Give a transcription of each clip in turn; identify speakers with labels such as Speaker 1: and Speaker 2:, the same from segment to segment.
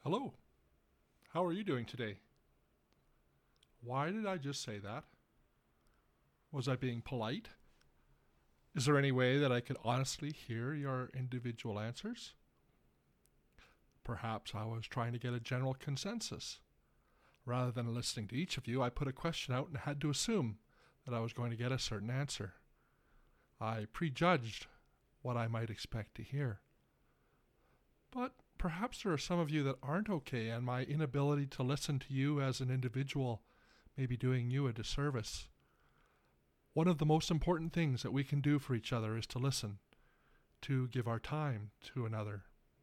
Speaker 1: Hello. How are you doing today? Why did I just say that? Was I being polite? Is there any way that I could honestly hear your individual answers? Perhaps I was trying to get a general consensus. Rather than listening to each of you, I put a question out and had to assume that I was going to get a certain answer. I prejudged what I might expect to hear. But perhaps there are some of you that aren't okay, and my inability to listen to you as an individual may be doing you a disservice. One of the most important things that we can do for each other is to listen, to give our time to another.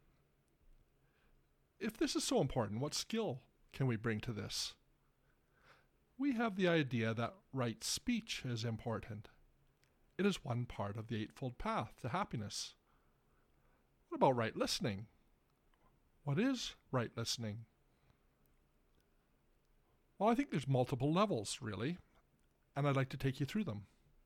Speaker 1: If this is so important, what skill can we bring to this? We have the idea that right speech is important. It is one part of the Eightfold Path to happiness. What about right listening? What is right listening? Well, I think there's multiple levels, really, and I'd like to take you through them.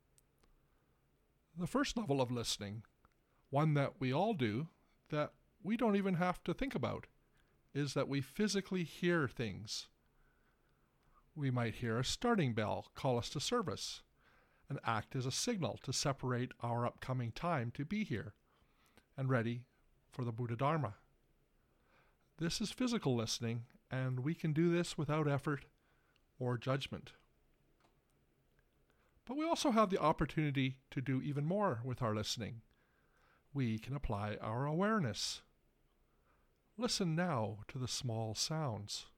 Speaker 1: The first level of listening, one that we all do, that we don't even have to think about, is that we physically hear things. We might hear a starting bell call us to service and act as a signal to separate our upcoming time to be here and ready for the Buddha Dharma. This is physical listening, and we can do this without effort or judgment. But we also have the opportunity to do even more with our listening. We can apply our awareness. Listen now to the small sounds.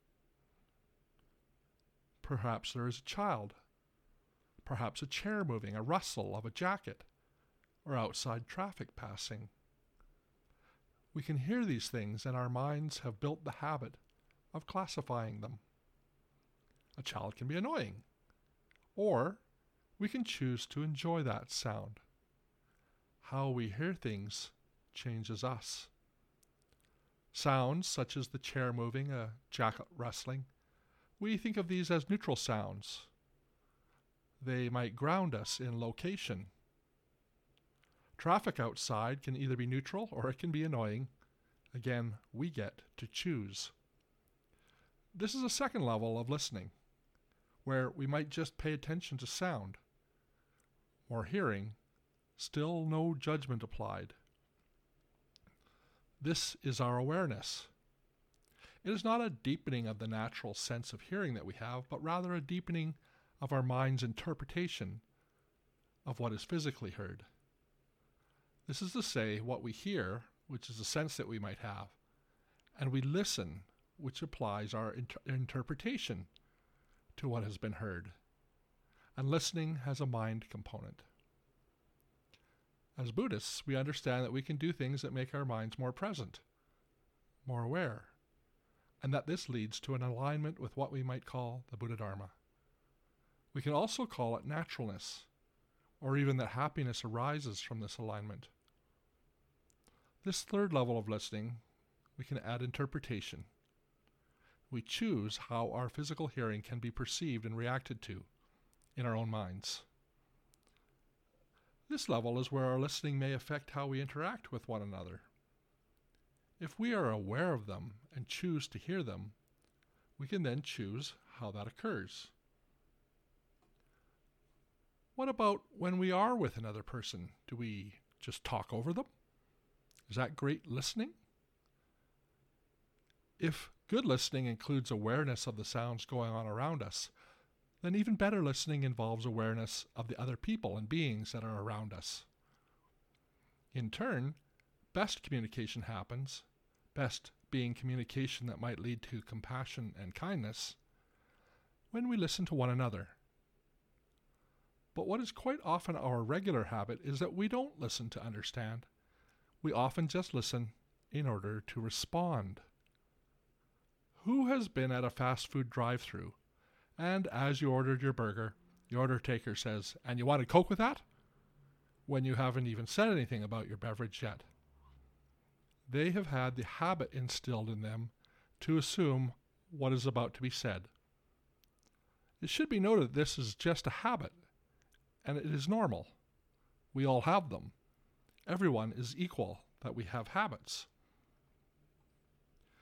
Speaker 1: Perhaps there is a child, perhaps a chair moving, a rustle of a jacket, or outside traffic passing. We can hear these things, and our minds have built the habit of classifying them. A child can be annoying, or we can choose to enjoy that sound. How we hear things changes us. Sounds such as the chair moving, a jacket rustling, we think of these as neutral sounds. They might ground us in location. Traffic outside can either be neutral or it can be annoying. Again, we get to choose. This is a second level of listening, where we might just pay attention to sound. More hearing, still no judgment applied. This is our awareness. It is not a deepening of the natural sense of hearing that we have, but rather a deepening of our mind's interpretation of what is physically heard. This is to say, what we hear, which is a sense that we might have, and we listen, which applies our interpretation to what has been heard. And listening has a mind component. As Buddhists, we understand that we can do things that make our minds more present, more aware, and that this leads to an alignment with what we might call the Buddha Dharma. We can also call it naturalness, or even that happiness arises from this alignment. This third level of listening, we can add interpretation. We choose how our physical hearing can be perceived and reacted to in our own minds. This level is where our listening may affect how we interact with one another. If we are aware of them and choose to hear them, we can then choose how that occurs. What about when we are with another person? Do we just talk over them? Is that great listening? If good listening includes awareness of the sounds going on around us, then even better listening involves awareness of the other people and beings that are around us. In turn, best communication happens, best being communication that might lead to compassion and kindness, when we listen to one another. But what is quite often our regular habit is that we don't listen to understand. We often just listen in order to respond. Who has been at a fast food drive-thru, and as you ordered your burger, the order taker says, "And you want a Coke with that?" when you haven't even said anything about your beverage yet? They have had the habit instilled in them to assume what is about to be said. It should be noted this is just a habit, and it is normal. We all have them. Everyone is equal, that we have habits.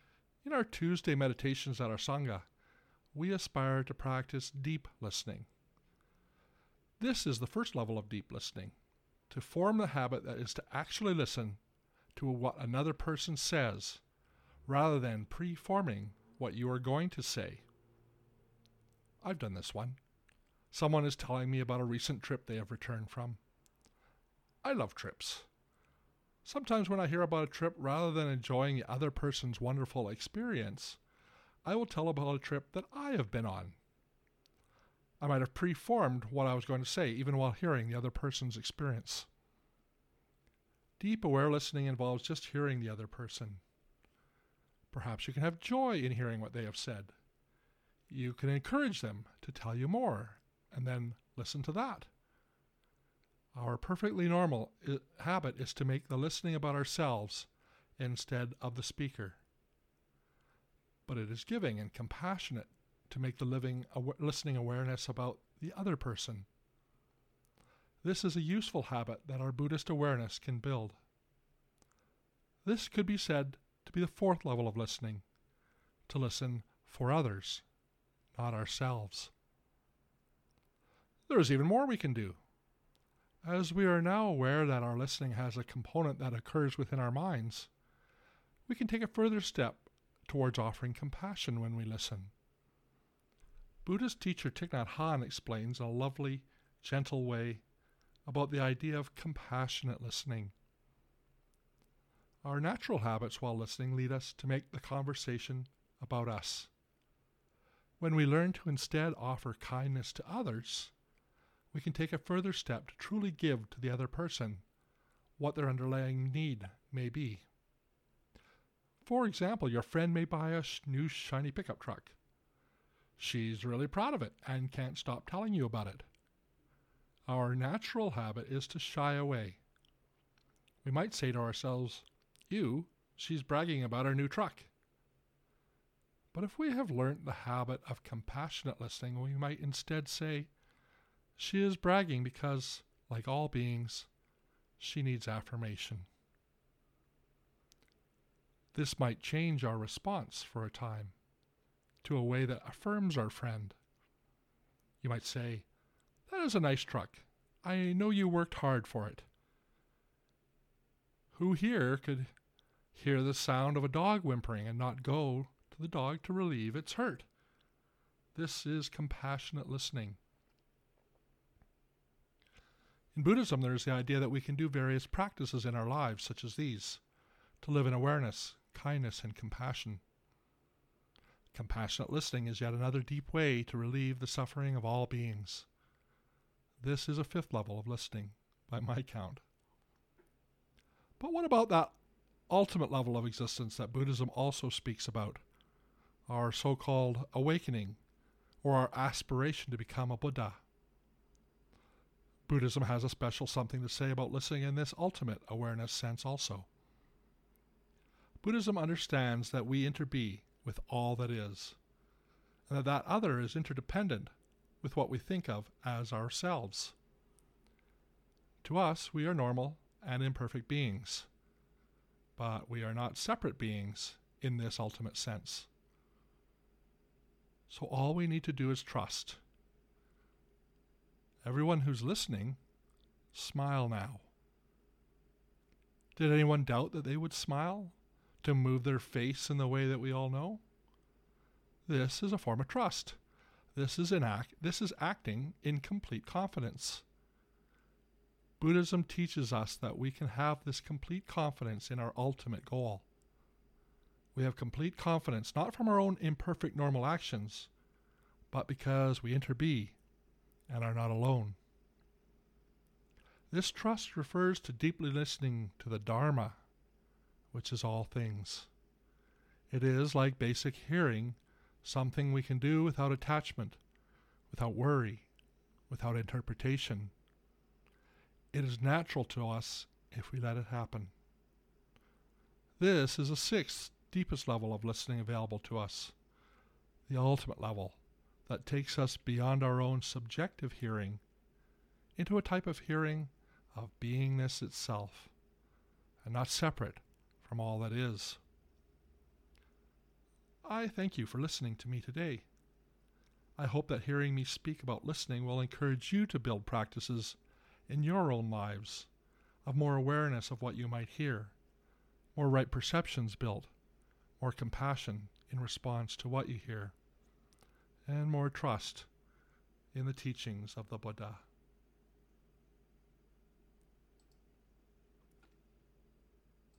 Speaker 1: In our Tuesday meditations at our Sangha, we aspire to practice deep listening. This is the first level of deep listening, to form the habit that is to actually listen to what another person says, rather than preforming what you are going to say. I've done this one. Someone is telling me about a recent trip they have returned from. I love trips. Sometimes when I hear about a trip, rather than enjoying the other person's wonderful experience, I will tell about a trip that I have been on. I might have preformed what I was going to say, even while hearing the other person's experience. Deep aware listening involves just hearing the other person. Perhaps you can have joy in hearing what they have said. You can encourage them to tell you more, and then listen to that. Our perfectly normal habit is to make the listening about ourselves instead of the speaker. But it is giving and compassionate to make the listening awareness about the other person. This is a useful habit that our Buddhist awareness can build. This could be said to be the fourth level of listening, to listen for others, not ourselves. There is even more we can do. As we are now aware that our listening has a component that occurs within our minds, we can take a further step towards offering compassion when we listen. Buddhist teacher Thich Nhat Hanh explains in a lovely, gentle way about the idea of compassionate listening. Our natural habits while listening lead us to make the conversation about us. When we learn to instead offer kindness to others, we can take a further step to truly give to the other person what their underlying need may be. For example, your friend may buy a new shiny pickup truck. She's really proud of it and can't stop telling you about it. Our natural habit is to shy away. We might say to ourselves, she's bragging about her new truck. But if we have learnt the habit of compassionate listening, we might instead say, she is bragging because, like all beings, she needs affirmation. This might change our response for a time to a way that affirms our friend. You might say, that is a nice truck. I know you worked hard for it. Who here could hear the sound of a dog whimpering and not go to the dog to relieve its hurt? This is compassionate listening. In Buddhism, there is the idea that we can do various practices in our lives, such as these, to live in awareness, kindness, and compassion. Compassionate listening is yet another deep way to relieve the suffering of all beings. This is a fifth level of listening, by my count. But what about that ultimate level of existence that Buddhism also speaks about? Our so-called awakening, or our aspiration to become a Buddha. Buddhism has a special something to say about listening in this ultimate awareness sense also. Buddhism understands that we interbe with all that is, and that other is interdependent with what we think of as ourselves. To us, we are normal and imperfect beings, but we are not separate beings in this ultimate sense. So all we need to do is trust. Everyone who's listening, smile now. Did anyone doubt that they would smile, to move their face in the way that we all know? This is a form of trust. This is acting in complete confidence. Buddhism teaches us that we can have this complete confidence in our ultimate goal. We have complete confidence not from our own imperfect normal actions, but because we interbe and are not alone. This trust refers to deeply listening to the Dharma, which is all things. It is, like basic hearing, something we can do without attachment, without worry, without interpretation. It is natural to us if we let it happen. This is the sixth, deepest level of listening available to us, the ultimate level that takes us beyond our own subjective hearing into a type of hearing of beingness itself, and not separate from all that is. I thank you for listening to me today. I hope that hearing me speak about listening will encourage you to build practices in your own lives of more awareness of what you might hear, more right perceptions built, more compassion in response to what you hear, and more trust in the teachings of the Buddha.